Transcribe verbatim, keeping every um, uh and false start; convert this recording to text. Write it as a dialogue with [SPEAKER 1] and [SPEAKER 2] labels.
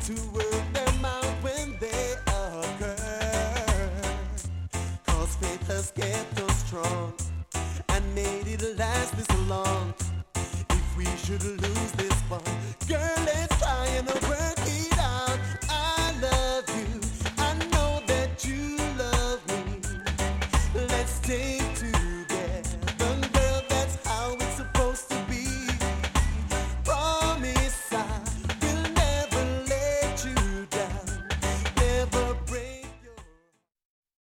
[SPEAKER 1] to work them out when they occur. Cause faith has kept us strong and made it last this long. If we should lose this bond, girl, let's try